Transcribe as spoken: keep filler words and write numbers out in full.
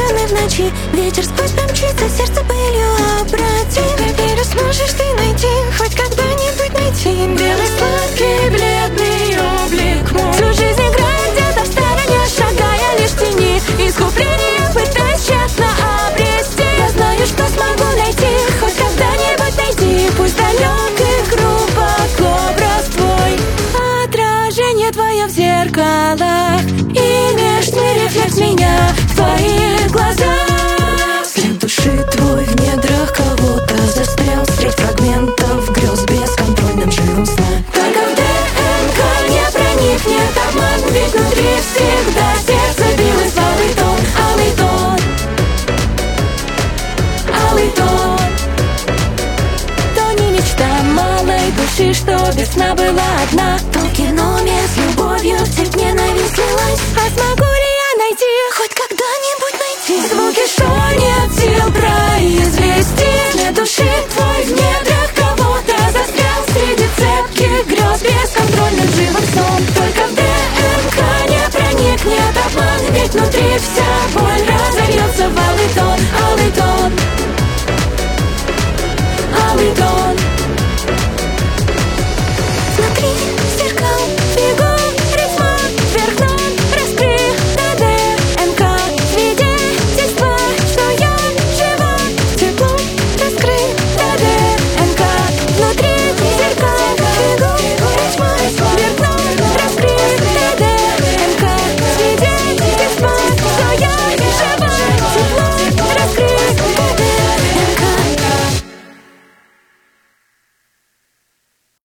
стены в ночи. Ветер сквозь помчится, сердце пылью обратит. Я верю, сможешь ты найти, хоть когда-нибудь найти белый сладкий бледный облик мой. Всю жизнь играя где-то в стороне, шагая лишь в тени, искупление пытаясь тщетно обрести. Я знаю, что смогу найти, хоть когда-нибудь найти, пусть далек и грубок образ твой. Отражение твое в зеркалах, и нежный рефлекс меня в твоих глазах. След души твой в недрах кого-то застрял средь фрагментов грез бесконтрольным живым сном. Только в ДНК не проникнет обман, ведь внутри всегда сердце билось в алый тон, алый тон, алый тон. То не мечта малой души, что без сна была одна, то в киноме с любовью в цепь ненависть слилась. А смогу ли я найти, хоть когда-нибудь найти звуки, что нет сил произвести? След души твой в недрах кого-то застрял среди цепких грез бесконтрольным живым сном. Только в ДНК не проникнет обман, ведь внутри вся